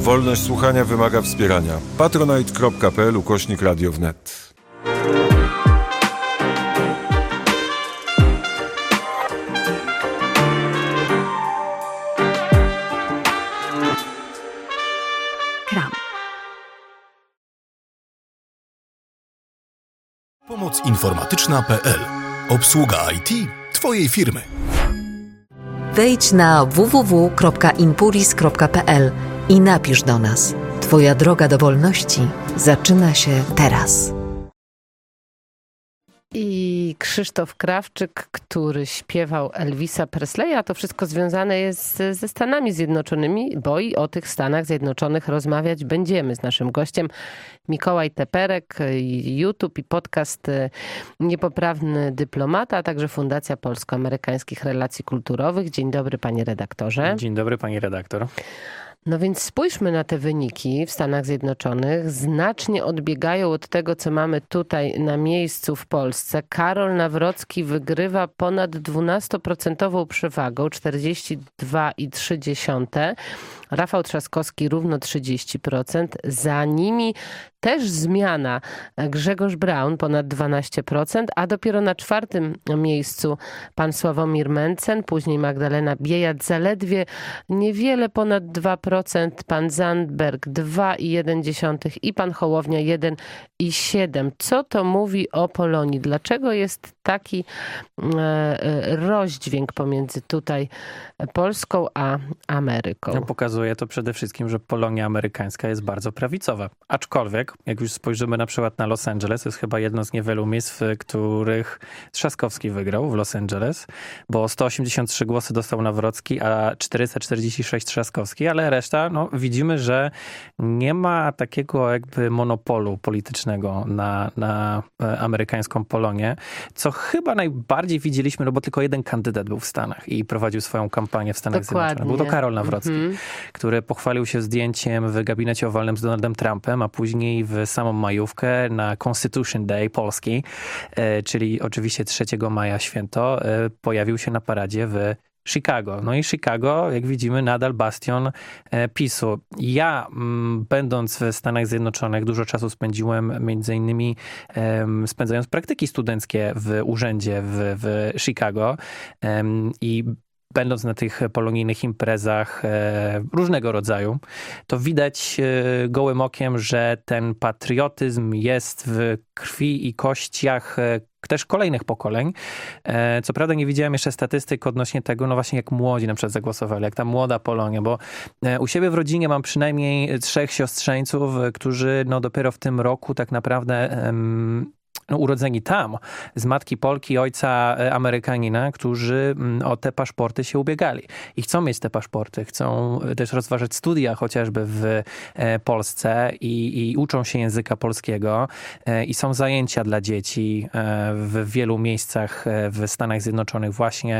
Wolność słuchania wymaga wspierania. patronite.pl/Radio wnet. Pomoc informatyczna.pl. Obsługa IT Twojej firmy. Wejdź na www.impuris.pl i napisz do nas. Twoja droga do wolności zaczyna się teraz. I Krzysztof Krawczyk, który śpiewał Elvisa Presleya. To wszystko związane jest ze Stanami Zjednoczonymi, bo i o tych Stanach Zjednoczonych rozmawiać będziemy z naszym gościem Mikołaj Teperek, YouTube i podcast Niepoprawny Dyplomata, a także Fundacja Polsko-Amerykańskich Relacji Kulturowych. Dzień dobry, panie redaktorze. Dzień dobry, pani redaktor. No więc spójrzmy na te wyniki w Stanach Zjednoczonych. Znacznie odbiegają od tego, co mamy tutaj na miejscu w Polsce. Karol Nawrocki wygrywa ponad 12% przewagą, 42,3%. Rafał Trzaskowski równo 30%. Za nimi też zmiana. Grzegorz Braun ponad 12%, a dopiero na 4. miejscu pan Sławomir Mencen, później Magdalena Biejat zaledwie niewiele ponad 2%, pan Zandberg 2,1% i pan Hołownia 1,7%. Co to mówi o Polonii? Dlaczego jest taki rozdźwięk pomiędzy tutaj Polską a Ameryką? No, pokazuje to przede wszystkim, że Polonia amerykańska jest bardzo prawicowa. Aczkolwiek, jak już spojrzymy na przykład na Los Angeles, to jest chyba jedno z niewielu miejsc, w których Trzaskowski wygrał w Los Angeles, bo 183 głosy dostał Nawrocki, a 446 Trzaskowski, ale reszta, no widzimy, że nie ma takiego jakby monopolu politycznego na amerykańską Polonię, co chyba najbardziej widzieliśmy, no bo tylko jeden kandydat był w Stanach i prowadził swoją kampanię w Stanach Zjednoczonych. Był to Karol Nawrocki, który pochwalił się zdjęciem w gabinecie owalnym z Donaldem Trumpem, a później w samą majówkę na Constitution Day Polski, czyli oczywiście 3 maja święto, pojawił się na paradzie w Chicago. No i Chicago, jak widzimy, nadal bastion PiS-u. Ja, będąc w Stanach Zjednoczonych, dużo czasu spędziłem między innymi spędzając praktyki studenckie w urzędzie w Chicago i będąc na tych polonijnych imprezach różnego rodzaju, to widać gołym okiem, że ten patriotyzm jest w krwi i kościach też kolejnych pokoleń. Co prawda nie widziałem jeszcze statystyk odnośnie tego, no właśnie jak młodzi na przykład zagłosowali, jak ta młoda Polonia, bo u siebie w rodzinie mam przynajmniej 3 siostrzeńców, którzy no dopiero w tym roku tak naprawdę urodzeni tam, z matki Polki, ojca Amerykanina, którzy o te paszporty się ubiegali. I chcą mieć te paszporty, chcą też rozważać studia chociażby w Polsce i uczą się języka polskiego i są zajęcia dla dzieci w wielu miejscach w Stanach Zjednoczonych właśnie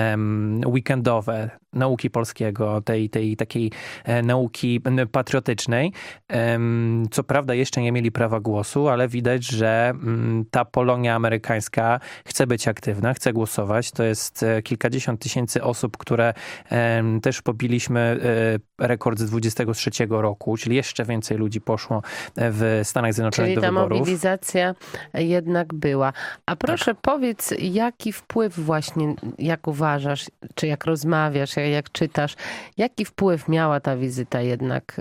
weekendowe, nauki polskiego, tej takiej nauki patriotycznej. Co prawda jeszcze nie mieli prawa głosu, ale widać, że ta Polonia amerykańska chce być aktywna, chce głosować. To jest kilkadziesiąt tysięcy osób, które też pobiliśmy rekord z 23 roku, czyli jeszcze więcej ludzi poszło w Stanach Zjednoczonych do wyborów. Czyli ta mobilizacja jednak była. A proszę powiedz, jaki wpływ właśnie, jak uważasz, czy jak rozmawiasz, jak czytasz, jaki wpływ miała ta wizyta jednak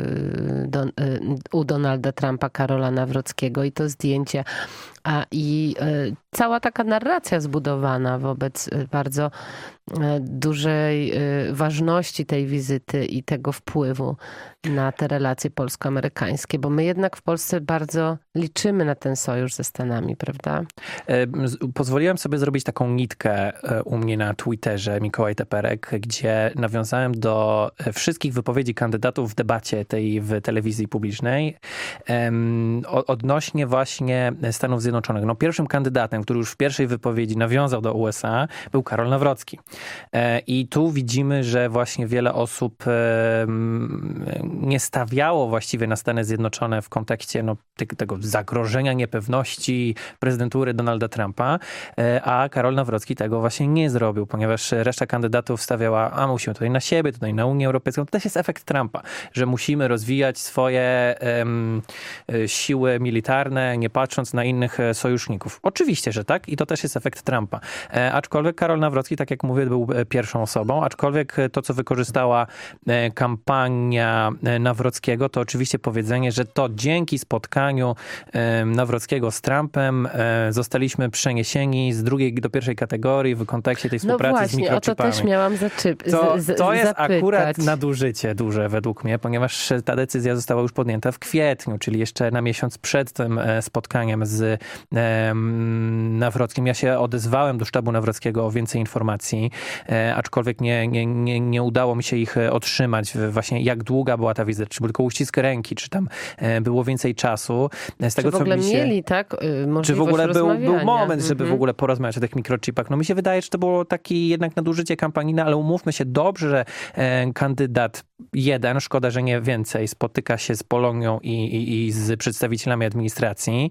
u Donalda Trumpa, Karola Nawrockiego i to zdjęcie, i cała taka narracja zbudowana wobec bardzo dużej ważności tej wizyty i tego wpływu na te relacje polsko-amerykańskie, bo my jednak w Polsce bardzo liczymy na ten sojusz ze Stanami, prawda? Pozwoliłem sobie zrobić taką nitkę u mnie na Twitterze, Mikołaj Teperek, gdzie nawiązałem do wszystkich wypowiedzi kandydatów w debacie tej w telewizji publicznej odnośnie właśnie Stanów Zjednoczonych. No, pierwszym kandydatem, który już w pierwszej wypowiedzi nawiązał do USA, był Karol Nawrocki. I tu widzimy, że właśnie wiele osób nie stawiało właściwie na Stany Zjednoczone w kontekście tego zagrożenia, niepewności prezydentury Donalda Trumpa, a Karol Nawrocki tego właśnie nie zrobił, ponieważ reszta kandydatów stawiała, a musimy tutaj na siebie, tutaj na Unię Europejską. To też jest efekt Trumpa, że musimy rozwijać swoje siły militarne, nie patrząc na innych sojuszników. Oczywiście, że tak i to też jest efekt Trumpa. Aczkolwiek Karol Nawrocki, tak jak mówię, był pierwszą osobą, aczkolwiek to, co wykorzystała kampania Nawrockiego, to oczywiście powiedzenie, że to dzięki spotkaniu Nawrockiego z Trumpem zostaliśmy przeniesieni z drugiej do pierwszej kategorii w kontekście tej współpracy z mikrochipami. O to też miałam To jest zapytać. akurat nadużycie duże według mnie, ponieważ ta decyzja została już podjęta w kwietniu, czyli jeszcze na miesiąc przed tym spotkaniem z Nawrockim. Ja się odezwałem do sztabu Nawrockiego o więcej informacji, aczkolwiek nie udało mi się ich otrzymać. Właśnie jak długa była ta wizyta, czy był tylko uścisk ręki, czy tam było więcej czasu. Z tego, czy w ogóle co mi się... mieli, tak? Możliwość Czy w ogóle był moment, żeby w ogóle porozmawiać o tych mikrochipach? No mi się wydaje, że to było takie jednak nadużycie kampanijne, ale umówmy się dobrze, że kandydat jeden, szkoda, że nie więcej, spotyka się z Polonią i z przedstawicielami administracji,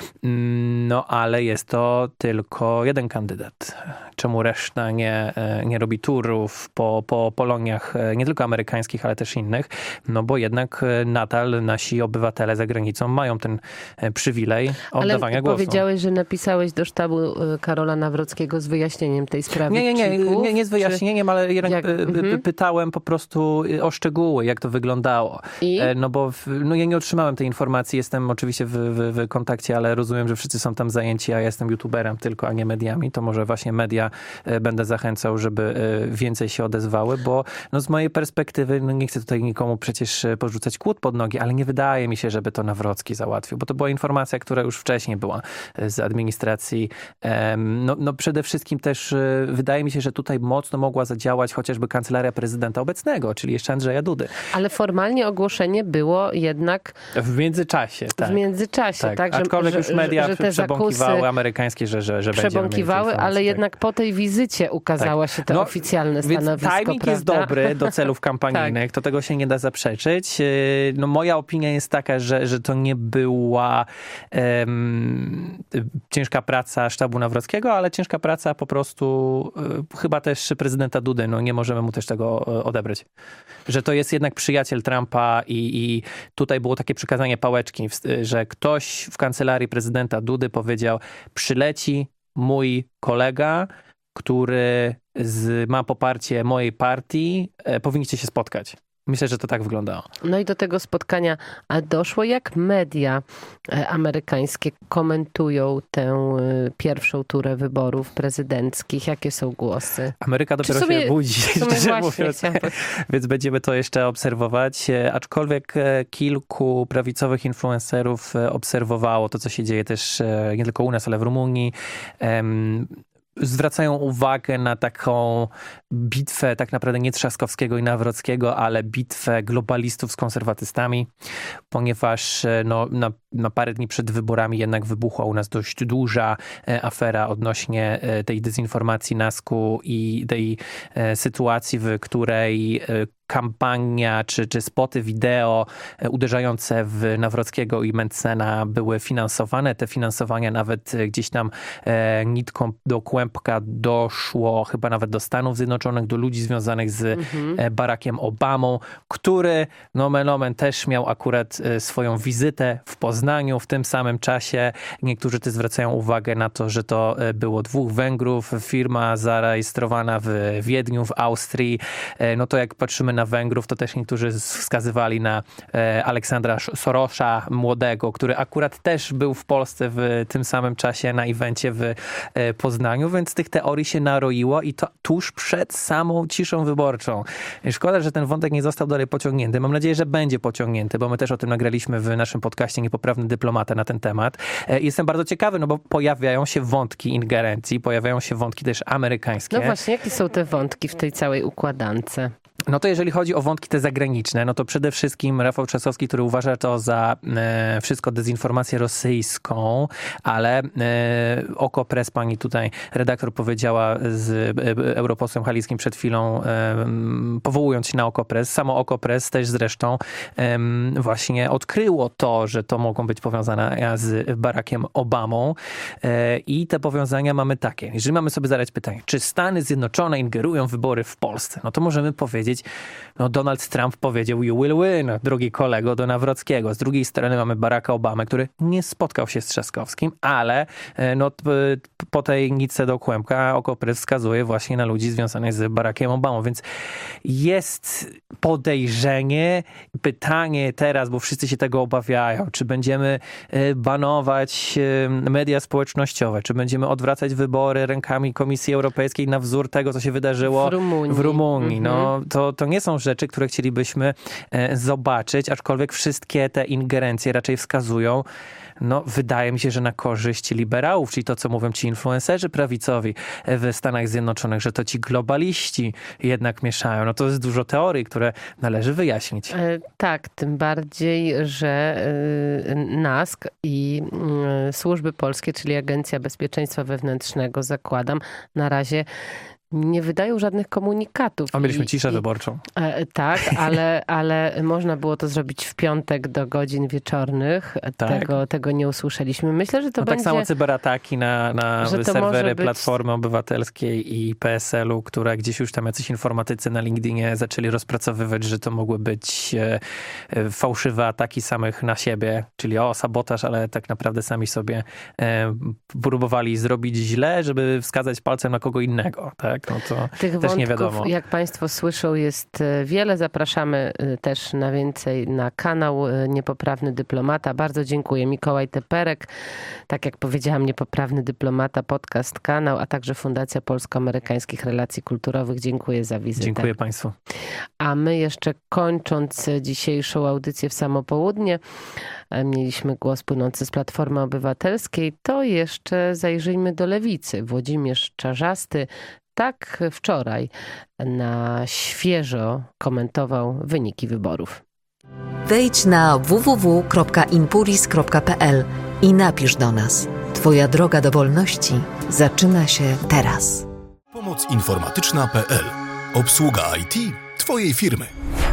no ale jest to tylko jeden kandydat. Czemu reszta nie robi turów po Poloniach, nie tylko amerykańskich, ale też innych? No bo jednak nadal nasi obywatele za granicą mają ten przywilej oddawania głosu. Ale powiedziałeś, że napisałeś do sztabu Karola Nawrockiego z wyjaśnieniem tej sprawy. Nie z wyjaśnieniem, ale jednak pytałem po prostu o szczegóły, jak to wyglądało. No bo ja nie otrzymałem tej informacji, jestem oczywiście w kontakcie, ale rozumiem, że wszyscy są tam zajęci, a ja jestem youtuberem tylko, a nie mediami. To może właśnie media będę zachęcał, żeby więcej się odezwały, bo no z mojej perspektywy, no nie chcę tutaj nikomu przecież porzucać kłód pod nogi, ale nie wydaje mi się, żeby to Nawrocki załatwił, bo to była informacja, która już wcześniej była z administracji. No przede wszystkim też wydaje mi się, że tutaj mocno mogła zadziałać chociażby kancelaria prezydenta obecnego, czyli jeszcze Andrzeja Dudy. Ale formalnie ogłoszenie było jednak... W międzyczasie, tak. W międzyczasie, tak. Aczkolwiek już media przebąkiwały amerykańskie, że przebąkiwały, ale jednak po tej wizycie ukazało się to oficjalne stanowisko, więc timing jest dobry do celów kampanijnych, to tego się nie da zaprzeczyć. No moja opinia jest taka, że to nie była ciężka praca sztabu Nawrockiego, ale ciężka praca po prostu chyba też prezydenta Dudy. No nie możemy mu też tego odebrać. Że to jest jednak przyjaciel Trumpa i tutaj było takie przekazanie pałeczki, że ktoś w kancelarii prezydenta Dudy powiedział, przyleci mój kolega, który ma poparcie mojej partii, powinniście się spotkać. Myślę, że to tak wyglądało. No i do tego spotkania doszło. Jak media amerykańskie komentują tę pierwszą turę wyborów prezydenckich? Jakie są głosy? Ameryka dopiero się budzi, szczerze mówiąc. Więc będziemy to jeszcze obserwować. Aczkolwiek kilku prawicowych influencerów obserwowało to, co się dzieje też nie tylko u nas, ale w Rumunii. Zwracają uwagę na taką bitwę tak naprawdę nie Trzaskowskiego i Nawrockiego, ale bitwę globalistów z konserwatystami, ponieważ na parę dni przed wyborami jednak wybuchła u nas dość duża afera odnośnie tej dezinformacji NASK-u i tej sytuacji, w której kampania czy spoty wideo uderzające w Nawrockiego i Mentzena były finansowane. Te finansowania nawet gdzieś tam nitką do kłębka doszło chyba nawet do Stanów Zjednoczonych, do ludzi związanych z Barackiem Obamą, który nomen omen też miał akurat swoją wizytę w Poznaniu w tym samym czasie. Niektórzy też zwracają uwagę na to, że to było 2 Węgrów, firma zarejestrowana w Wiedniu, w Austrii. No to jak patrzymy na Węgrów, to też niektórzy wskazywali na Aleksandra Sorosza młodego, który akurat też był w Polsce w tym samym czasie na evencie w Poznaniu, więc tych teorii się naroiło i to tuż przed samą ciszą wyborczą. Szkoda, że ten wątek nie został dalej pociągnięty. Mam nadzieję, że będzie pociągnięty, bo my też o tym nagraliśmy w naszym podcaście Niepoprawny dyplomata na ten temat. Jestem bardzo ciekawy, no bo pojawiają się wątki ingerencji, pojawiają się wątki też amerykańskie. No właśnie, jakie są te wątki w tej całej układance? No to jeżeli chodzi o wątki te zagraniczne, no to przede wszystkim Rafał Trzaskowski, który uważa to za wszystko dezinformację rosyjską, ale Okopres, pani tutaj redaktor powiedziała z europosłem Halickim przed chwilą, powołując się na Okopres, samo Okopres też zresztą właśnie odkryło to, że to mogą być powiązane z Barackiem Obamą i te powiązania mamy takie. Jeżeli mamy sobie zadać pytanie, czy Stany Zjednoczone ingerują w wybory w Polsce, no to możemy powiedzieć, no Donald Trump powiedział you will win, drugi kolego do Nawrockiego. Z drugiej strony mamy Baracka Obamę, który nie spotkał się z Trzaskowskim, ale no, po tej nitce do kłębka Okopres wskazuje właśnie na ludzi związanych z Barackiem Obamą, więc jest podejrzenie, pytanie teraz, bo wszyscy się tego obawiają, czy będziemy banować media społecznościowe, czy będziemy odwracać wybory rękami Komisji Europejskiej na wzór tego, co się wydarzyło w Rumunii. No, to nie są rzeczy, które chcielibyśmy zobaczyć, aczkolwiek wszystkie te ingerencje raczej wskazują, no wydaje mi się, że na korzyść liberałów, czyli to, co mówią ci influencerzy prawicowi w Stanach Zjednoczonych, że to ci globaliści jednak mieszają. No to jest dużo teorii, które należy wyjaśnić. Tak, tym bardziej, że NASK i służby polskie, czyli Agencja Bezpieczeństwa Wewnętrznego, zakładam, na razie nie wydają żadnych komunikatów. A mieliśmy ciszę wyborczą. Tak, ale można było to zrobić w piątek do godzin wieczornych. Tak. Tego nie usłyszeliśmy. Myślę, że to no będzie... Tak samo cyberataki na serwery Platformy Obywatelskiej i PSL-u, które gdzieś już tam jacyś informatycy na LinkedInie zaczęli rozpracowywać, że to mogły być fałszywe ataki samych na siebie, czyli sabotaż, ale tak naprawdę sami sobie próbowali zrobić źle, żeby wskazać palcem na kogo innego, tak? No to tych też wątków, nie wiadomo. Jak państwo słyszą, jest wiele. Zapraszamy też na więcej na kanał Niepoprawny Dyplomata. Bardzo dziękuję. Mikołaj Teperek, tak jak powiedziałam, Niepoprawny Dyplomata, podcast, kanał, a także Fundacja Polsko-Amerykańskich Relacji Kulturowych. Dziękuję za wizytę. Dziękuję państwu. A my jeszcze kończąc dzisiejszą audycję w samo południe, mieliśmy głos płynący z Platformy Obywatelskiej, to jeszcze zajrzyjmy do Lewicy. Włodzimierz Czarzasty tak wczoraj na świeżo komentował wyniki wyborów. Wejdź na www.impuris.pl i napisz do nas. Twoja droga do wolności zaczyna się teraz. Pomoc informatyczna.pl. Obsługa IT Twojej firmy.